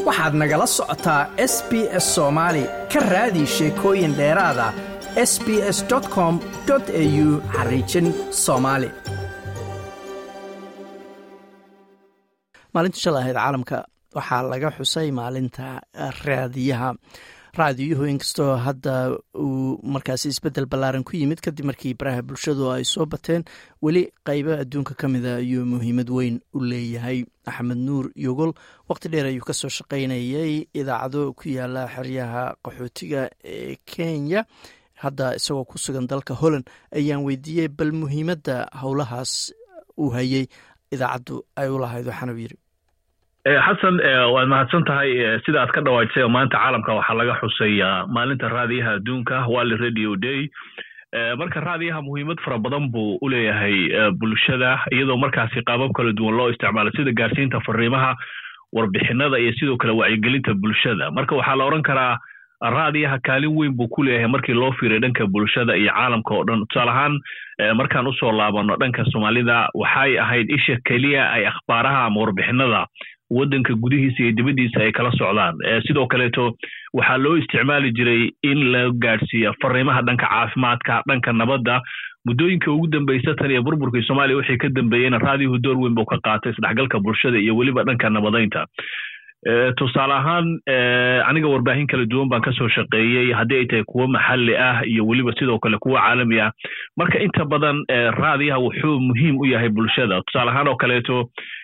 waxaad nagala socotaa SBS Soomaali ka raadi sheekooyin dheeraad ah sbs.com.au/Somali. maalinta shalay ahayd caalamka waxaa laga xusay maalinta raadiyuhu inkastoo hadda uu markaasi isbeddel ballaaran ku yimid kadib markii baraha bulshadu ay soo bateen weli qaybo adduunka ka mida ayuu muhiimad weyn u leeyahay. axmed nuur yogol waqti dheer ayuu kasoo shaqaynayay idaacado ku yaala xeryaha qaxootiga ee Kenya. hadda isagoo ku sugan dalka Holland ayaan weydiiyey bal muhiimadda howlahaas uu hayay idaacaddu ay u lahayd. waxaana uu yidhi xasan waad mahadsan tahay sida aad ka dhawaajisay maanta caalamka waxaa laga xusay maalinta raadiyaha adduunka World Radio Day. marka raadiyaha muhiimad fara badan buu u leeyahay bulshada iyadoo markaasi qaabab kala duwan loo isticmaalo sida gaarsiinta fariimaha, warbixinada iyo sidoo kale wacyigelinta bulshada. marka waxaa la oran karaa raadiyaha kaalin weyn buu ku leeyahay markii loo fiiriyo dhanka bulshada iyo caalamka oo dhan. tusaale ahaan markaan usoo laabano dhanka Soomaalida waxay ahayd isha kaliya ay akhbaaraha ama warbixinada waddanka gudihiisa iyo dibadiisa ay kala socdaan. sidoo kaleeto waxaa loo isticmaali jiray in la gaarsiiyo fariimaha dhanka caafimaadka, dhanka nabadda. muddooyinka ugu dambeysay tan iyo burburkii Soomaaliya wixii ka dambeeyayna raadiyuhu door weyn buu ka qaatay isdhexgalka bulshada iyo weliba dhanka nabadaynta. tusaale ahaan aniga warbaahin kala duwan baan kasoo shaqeeyey haddii ay tahay kuwo maxalli ah iyo weliba sidoo kale kuwo caalami ah. marka inta badan raadiyaha wuxuu muhiim u yahay bulshada. tusaale ahaan oo kaleeto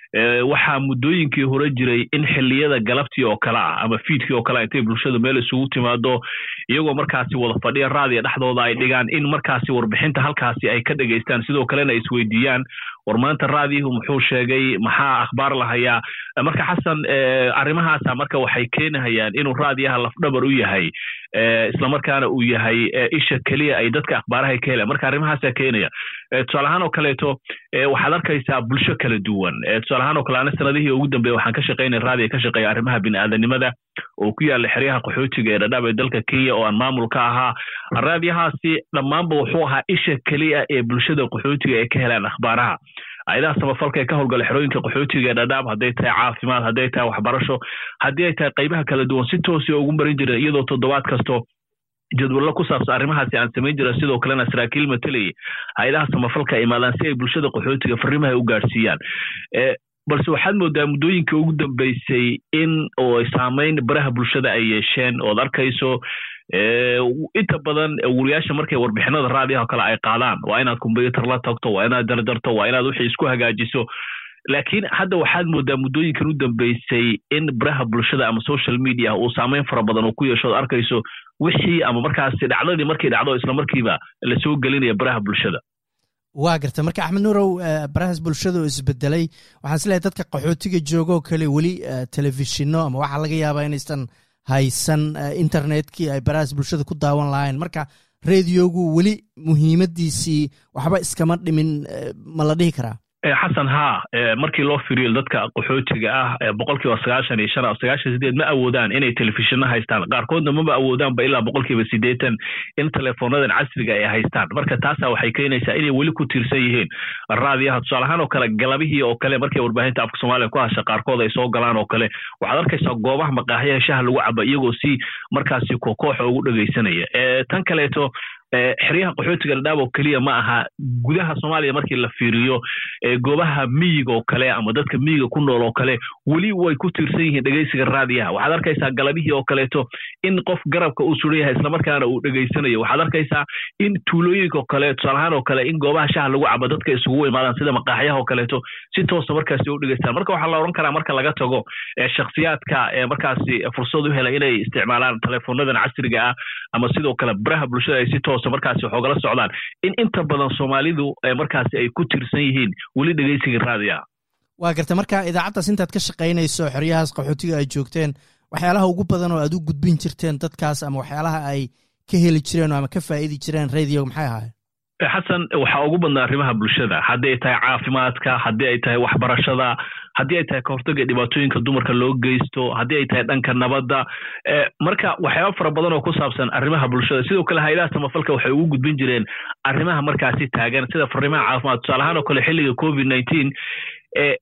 waxaa muddooyinkii hore jiray in xilliyada galabtii oo kale ah ama fiidkii oo kale intay bulshada meel isugu timaado iyagoo markaasi wada fadhiya raadiyo dhexdooda ay dhigaan in markaasi warbixinta halkaasi ay ka dhageystaan, sidoo kalena isweydiiyaan war maanta raadiyuhu muxuu sheegay, maxaa akhbaar la hayaa. marka xasan arrimahaasa marka waxay keenayaan inuu raadiyaha lafdhabar u yahay isla markaana uu yahay isha kaliya ay dadka akhbaaraha ka helaan. marka arrimahaasa keenaya tusaale ahaan oo kaleeto waxaad arkaysaa bulsho kala duwan. tusaale ahaan oo kale ana sanadihii ugu dambeeyay waxaan ka shaqaynay raadiyo ka shaqeeya arrimaha bini'aadanimada oo ku yaala xeryaha qaxootiga ee Dadaab ee dalka Kenya oo aan maamul ka ahaa. raadiyahaasi dhammaanba wuxuu ahaa isha kaliya ee bulshada qaxootiga ay ka helaan akhbaaraha. ayadaha samafalka ee ka howlgala xerooyinka qaxootiga ee Dadaab hadday tahay caafimaad, hadday tahay waxbarasho, haddii ay tahay qaybaha kala duwan si toos ah ugu marin jiray iyadoo toddobaad kasto jadwallo ku saabsan arrimahaasi aan samayn jiray. sidoo kalena saraakiil matalay hay'adaha samafalka imaadaan si ay bulshada qaxootiga fariimaha u gaarsiiyaan. balse waxaad moodaa muddooyinka ugu dambeysay in oo saameyn baraha bulshada ay yeesheen ood arkayso inta badan wariyaasha markay warbixinada raadiyaha kale ay qaadaan waa inaad kombiyuutar la tagto, waa inaad dardarto, waa inaad wixii isku hagaajiso. laakiin hadda waxaad moodaa muddooyinkan u dambeysay in baraha bulshada ama social media uu saameyn fara badan oo ku yeesho ood arkayso wixii ama markaasi dhacdadii markay dhacdo isla markiiba la soo gelinaya baraha bulshada. waa garta marka axmed nuurow barahaas bulshada oo isbedelay waxaan isleeyahay dadka qaxootiga jooga oo kale weli telefishinno ama waxaa laga yaabaa inaysan haysan internetkii ay barahaas bulshada ku daawan lahayn. marka radiogu weli muhiimadiisii waxba iskama dhimin ma la dhihi karaa? xasan haa markii loo fiiriyo dadka qaxootiga ah 95% ma awoodaan inay telefishinno haystaan, qaarkoodna maba awoodaanba ilaa 80% in teleefoonadan casriga ay haystaan. marka taasa waxay keenaysaa inay weli ku tiirsan yihiin raadiyaha. tusaale ahaan oo kale galabihii oo kale markay warbaahinta afka Soomaaliya ku hasha qaarkood ay soo galaan oo kale waxaad arkaysaa goobaha maqaaxiyaha shaah lagu cabo iyagoo si markaasi kooxo ugu dhageysanaya. tan kaleeto xeryaha qaxootiga Dadaab oo kaliya ma aha, gudaha Soomaaliya markii la fiiriyo goobaha miyiga oo kale ama dadka miyiga ku nool oo kale weli way ku tiirsan yihiin dhageysiga raadiyaha. waxaad arkaysaa galabihii oo kaleeto in qof garabka uu suran yahay isla markaana uu dhageysanayo. waxaad arkaysaa in tuulooyinka oo kale tusaale ahaan oo kale in goobaha shaah lagu cabo dadka isugu imaadaan sida maqaaxiyaha oo kaleeto si toos ah markaasi u dhageystaan. marka waxaa la oran karaa marka laga tago shakhsiyaadka markaasi fursad u helay inay isticmaalaan teleefoonadan casriga ah ama sidoo kale baraha bulshada ay si toos markaasi waxooga la socdaan in inta badan Soomaalidu markaasi ay ku tiirsan yihiin weli dhageysiga raadiyaha. waa garta marka idaacaddaas intaad ka shaqaynayso xeryahaas qaxootiga ay joogteen waxyaalaha ugu badan oo aad u gudbin jirteen dadkaas ama waxyaalaha ay ka heli jireen ama ka faa'iidi jireen radio maxay ahaayeen? xasan waxaa ugu badnaa arrimaha bulshada, haddii ay tahay caafimaadka, haddii ay tahay waxbarashada, haddii ay tahay kahortaga dhibaatooyinka dumarka loo geysto, haddii ay tahay dhanka nabadda. marka waxyaabo fara badan oo ku saabsan arrimaha bulshada. sidoo kale hay'adaha samafalka waxay ugu gudbin jireen arrimaha markaasi taagan sida fariimaha caafimaad. tusaale ahaan oo kale xilliga COVID-19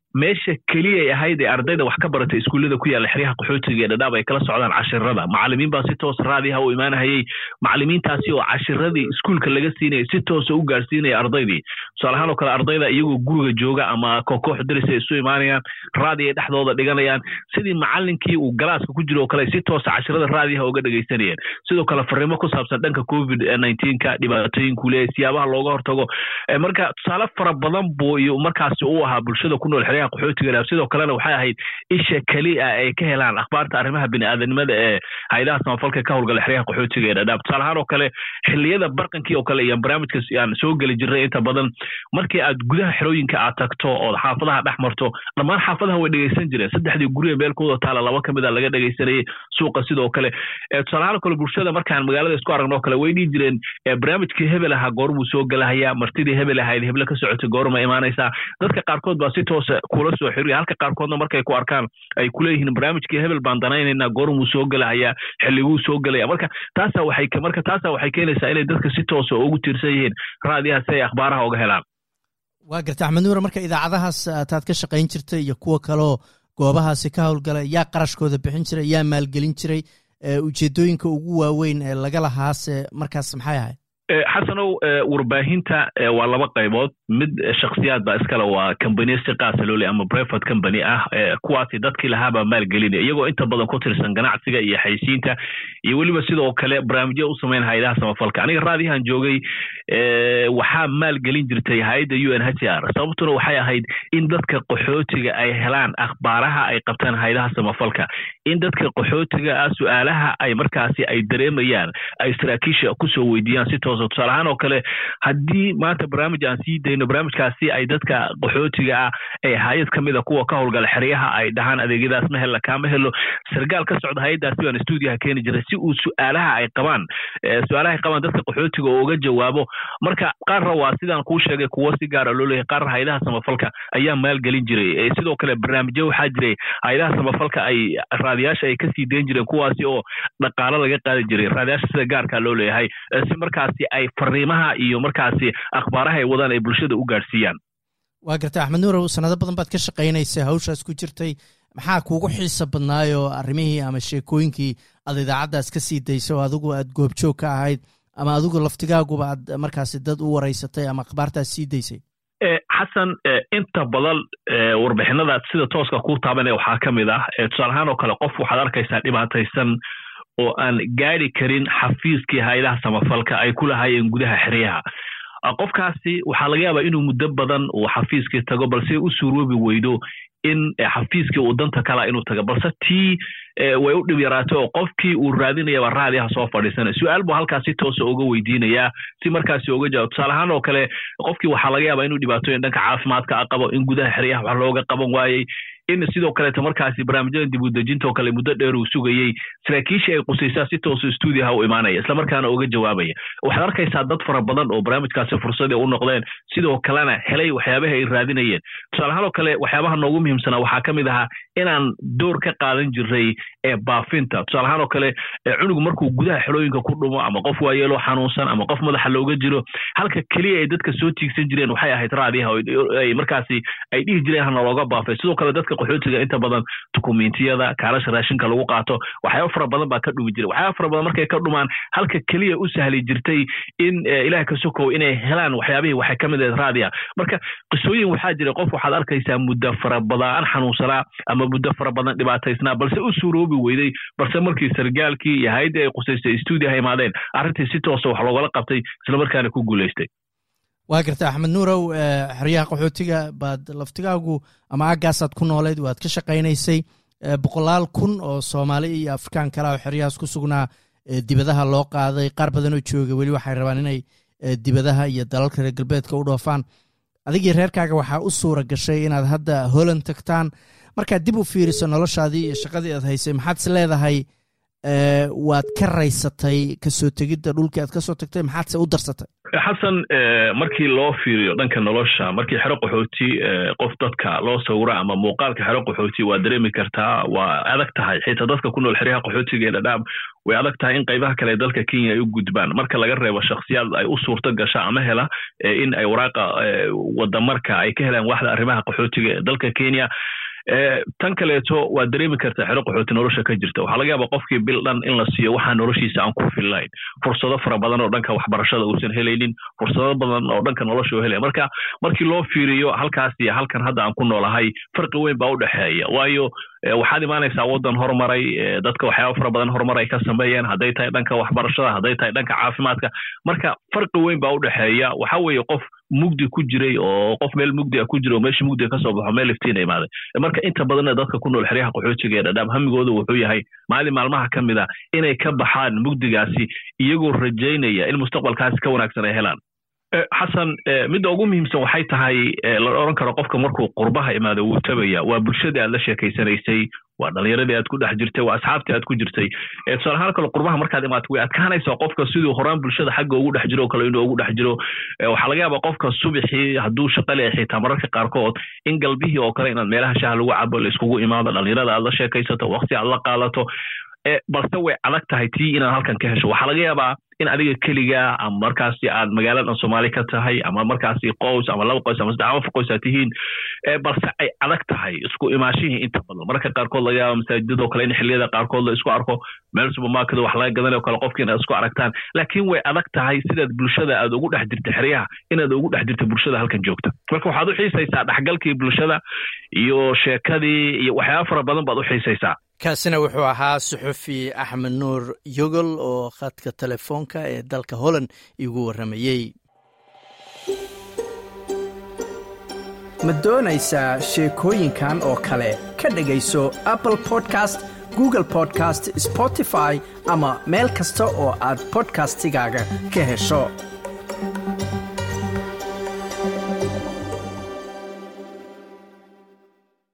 meesha keliya ay ahayd ee ardayda wax ka baratay iskuullada ku yaala xeryaha qaxootiga ee Dadaab ay kala socdaan cashirada macallimiin baa si toos raadiyaha u imaanayay macallimiintaasi oo cashiradii iskuulka laga siinay si toos u gaarsiinay ardaydii salahan oo kale ardayda iyagoo guriga jooga ama koox diris ay isu imaanayaan raadiyaha dhexdooda dhiganayaan sidii macallinkii uu galaaska ku jiro oo kale si toos cashirada raadiyaha uga dhageysanayeen sidoo kale fariimo ku saabsan dhanka COVID-19 ka dhibaatooyinka leeyahay siyaabaha looga hortago marka tusaale fara badan buu iyo markaasi uu ahaa bulshada ku nool xeryaha qaxootiga sidoo kalena waxay ahayd isha kaliya ay ka helaan akhbaarta arrimaha bini'aadanimada ee hay'adaha samafalka ka howlgala xeryaha qaxootiga ee Dadaab tusaalahaan oo kale xilliyada barqankii oo kale iyo barnaamijka aan soo gali jiray inta badan markii aad gudaha xerooyinka aad tagto oo xaafadaha dhex marto dhammaan xaafadaha way dhageysan jireen saddexdii guri ee meelkooda taala laba kamid ah laga dhageysanayay suuqa sidoo kale tusaalahaan oo kale bulshada markaan magaalada isku aragno oo kale way dhigi jireen barnaamijkii hebel aha goormuu soo galahaya martidii hebel ahayd hebel ka socotay goorma imaanaysa dadka qaarkood baa si toos kula soo xiriir halka qaarkoodna markay ku arkaan ay ku leeyihiin barnaamijkii hebel baan danaynayna goormuu soo galahaya xilliguu soo galaya marka taasa waxay keenaysaa inay dadka si toos ugu tiirsan yihiin raadiyaha si ay akhbaaraha uga helaan waa garta Axmed Nuur marka idaacadahaas aad ka shaqayn jirtay iyo kuwa kaloo goobahaasi ka howlgala yaa qarashkooda bixin jiray yaa maalgelin jiray ujeedooyinka ugu waaweyn ee laga lahaase markaas maxay ahayd xasanow warbaahinta waa laba qaybood mid shakhsiyaad baa iskale waa company si qaas loo leeyahay ama private company ah kuwaasi dadkii lahaaba maalgelinaya iyagoo inta badan ku tirsan ganacsiga iyo xaysiinta iyo waliba sidoo kale barnaamijyo u sameyn hay'adaha samafalka aniga raadiyahan joogay waxaa maalgelin jirtay hay'adda UNHCR sababtuna waxay ahayd in dadka qaxootiga ay helaan akhbaaraha ay qabtaan hay'adaha samafalka in dadka qaxootiga su'aalaha ay markaasi ay dareemayaan ay saraakiisha ku soo weydiiyaan si toos tusaalahaan oo kale haddii maanta barnaamij aan sii dayno barnaamijkaasi ay dadka qaxootiga ee hay'ad kamid ah kuwa ka howlgala xeryaha ay dhahaan adeegyadaas ma helo kaama helo sargaal ka socda hay'adaasi waan stuudiyaha keeni jiray si uu su'aalaha ay qabaan dadka qaxootiga oo uga jawaabo marka qaarra waa sidaan kuu sheegay kuwa si gaar ah loo leeyahay qaarra hay'adaha samafalka ayaa maalgelin jiray sidoo kale barnaamijyo waxaa jiray hay'adaha samafalka ay raadiyaasha ay kasii dayn jireen kuwaasi oo dhaqaale laga qaadi jiray raadiyaasha sida gaarka loo leeyahay si markaasi ay fariimaha iyo markaasi akhbaaraha ay wadaan ay bulshada u gaarsiiyaan waa gartay Axmed Nuur sanado badan baad ka shaqaynaysay hawshaas ku jirtay maxaa kuugu xiiso badnaayo arrimihii ama sheekooyinkii aad idaacaddaas ka sii daysay oo adigu aad goobjoog ka ahayd ama adigu laftigaaguba aad markaasi dad u waraysatay ama akhbaartaas sii daysay xasan inta badan warbixinada sida tooska ku taabanaya waxaa kamid ah tusaalahaan oo kale qof waxaad arkaysaa dhibaataysan oo aan gaari karin xafiiskii hay'adaha samafalka ay ku lahaayeen gudaha xeryaha qofkaasi waxaa laga yaabaa inuu muddo badan uu xafiiskii tago balse u suuroobi weydo in xafiiskii uu danta kala inuu tago balse tii way u dhib yaraatay oo qofkii uu raadinaya waa raadiyaha soo fadhiisanaya su'aal buu halkaas si toos uga weydiinayaa si markaasi uga jawaab tusaalahaan oo kale qofkii waxaa laga yaabaa inuu dhibaatooyin dhanka caafimaadka qabo in gudaha xeryaha wax looga qaban waayey in sidoo kale markaasi barnaamijyada dib u dejinta oo kale muddo dheer uu sugayay saraakiisha ay qusaysaa si toos stuudiyaha u imaanaya isla markaana uga jawaabaya waxaad arkaysaa dad fara badan oo barnaamijkaasi fursad u noqdeen sidoo kalena helay waxyaabaha ay raadinayeen tusaalahaan oo kale waxyaabaha noogu muhiimsanaa waxaa kamid ahaa inaan door ka qaadan jiray baafinta tusaalahaan oo kale cunugu markuu gudaha xerooyinka ku dhumo ama qof waayeelo xanuunsan ama qof madaxa looga jiro halka kaliya ay dadka soo tiigsan jireen waxay ahayd raadiyaha ay markaasi ay dhihi jireen hana looga baafay sidoo kale dadka qaxootiga inta badan dukumeentiyada kaalasha raashinka lagu qaato waxyaabo fara badan baa ka dhumi jiray waxyaabo fara badan markay ka dhumaan halka kaliya u sahli jirtay in ilaah ka sokow inay helaan waxyaabihii waxay kamid ahayd raadiyaha marka qisooyin waxaa jiray qof waxaad arkaysaa muddo fara badan xanuunsanaa ama muddo fara badan dhibaataysnaa balse u suuroobi weyday balse markii sargaalkii iyo hay'adii ay qusaysay stuudiyaha imaadeen arrintii si toos wax loogala qabtay isla markaana ku guuleystay waa gartay Axmed Nuurow xeryaha qaxootiga baad laftigaagu ama aagaasaad ku nooleed waad ka shaqaynaysay boqolaal kun oo Soomaali iyo Afrikaan kale oo xeryahaas ku sugnaa dibadaha loo qaaday qaar badan oo jooga weli waxay rabaan inay dibadaha iyo dalalka reer galbeedka u dhoofaan adigii reerkaaga waxaa u suura gashay inaad hadda Holland tagtaan markaad dib u fiiriso noloshaadii iyo shaqadii aad haysay maxaad is leedahay waad ka raysatay kasoo tegidda dhulkii aad kasoo tagtay maxaadse u darsatay xasan markii loo fiiriyo dhanka nolosha markii xero qaxooti qof dadka loo sawira ama muuqaalka xero qaxooti waa dareemi kartaa waa adag tahay xitaa dadka ku nool xeryaha qaxootiga ee Dadaab way adag tahay in qaybaha kale dalka Kenya ay u gudbaan marka laga reebo shakhsiyaad ay u suurto gasho ama hela in ay waraaqa wadamarka ay ka helaan waxda arrimaha qaxootiga ee dalka Kenya tan kaleeto waa dareemi kartaa xero qaxooti nolosha ka jirta waxa laga yaabaa qofkii bil dhan in la siiyo waxa noloshiisa aan ku fillayn fursado fara badan oo dhanka waxbarashada uusan helaynin fursado badan oo dhanka nolosha uu helay markii loo fiiriyo halkaas iyo halkan hadda aan ku noolahay farqi weyn baa u dhaxeeya waayo waxaad imaanaysaa wadan horumaray dadka waxyaabo fara badan horumaray ka sameeyeen haday tahay dhanka waxbarashada haday tahay dhanka caafimaadka marka farqi weyn baa u dhaxeeya waxa weeye qof mugdi ku jiray oo qof meel mugdi ku jiro meeshii mugdi ka soo baxo meel iftiin imaaday marka inta badan dadka ku nool xeryaha qaxootiga ee Dadaab hamigoodu wuxuu yahay maalmaha kamida inay ka baxaan mugdigaasi iyagoo rajaynaya in mustaqbalkaasi ka wanaagsan ay helaan xasan mid ugu muhiimsan waxay tahay la oran karo qofka markuu qurbaha imaado uu tabaya waa bulshada aad la sheekaysanaysay waa dhalinyaradii aad ku dhex jirtay waa asxaabtii aad ku jirtay tusaalahaan kale qurbaha markaad imaato way adkaanaysaa qofka siduu horaan bulshada xagga ugu dhex jiro kale inuu ugu dhex jiro waxaa laga yaabaa qofka subaxii hadduu shaqo leeyahay xitaa mararka qaarkood in galbihii oo kale inaad meelaha shaha lagu cabo la iskugu imaado dhalinyarada aad la sheekaysato waqti aad la qaadato balse way adag tahay tii inaad halkan ka hesho waxaa laga yaabaa in adiga keliga ama markaasi aad magaalada Soomaali ka tahay ama markaasi qoys ama laba qoys ama saddex qoys aad tihiin balse ay adag tahay isku imaashihii inta badan marka qaarkood laga yaabo masaajidada kale in xilliyada qaarkood la isku arko meel supermarket wax laga gadanayo kale qofkiina isku aragtaan laakiin way adag tahay sidaad bulshada aad ugu dhex jirtay xeryaha inaad ugu dhex jirtay bulshada halkan joogta marka waxaad u xiisaysaa dhaxgalkii bulshada iyo sheekadii iyo waxyaabo fara badan baad u xiisaysaa kaasina wuxuu ahaa suxufi Axmed Nuur Yogol oo khadka telefoonka ee dalka Holland igu waramayay ma doonaysaa sheekooyinkan oo kale ka dhagayso Apple Podcast Google Podcast Spotify ama meel kasta oo aad podcastigaaga ka hesho